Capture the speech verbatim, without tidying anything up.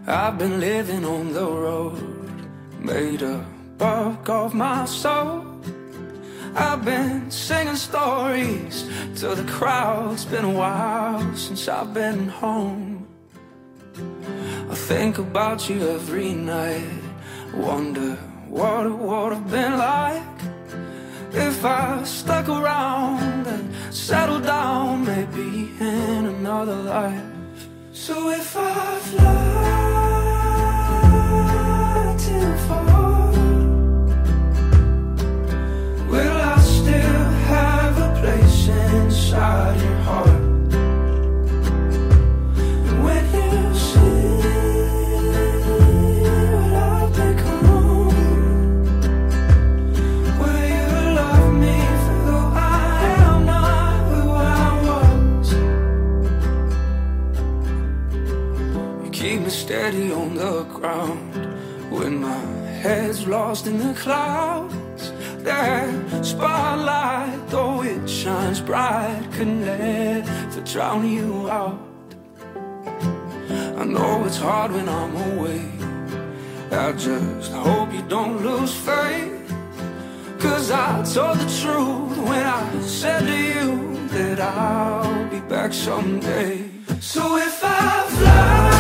I've been living on the road, made a buck of my soul. I've been singing stories to the crowd. It's been a while since I've been home. I think about you every night, wonder what it would have been like if I stuck around and settled down, maybe in another life. So if I fly too far, will I still have a place inside your heart? And when you see what I've become, will you love me for who I am, not who I was? You keep me steady on the ground when my head's lost in the clouds. That spotlight, though it shines bright, could never drown you out. I know it's hard when I'm away, I just hope you don't lose faith. Cause I told the truth when I said to you that I'll be back someday. So if I fly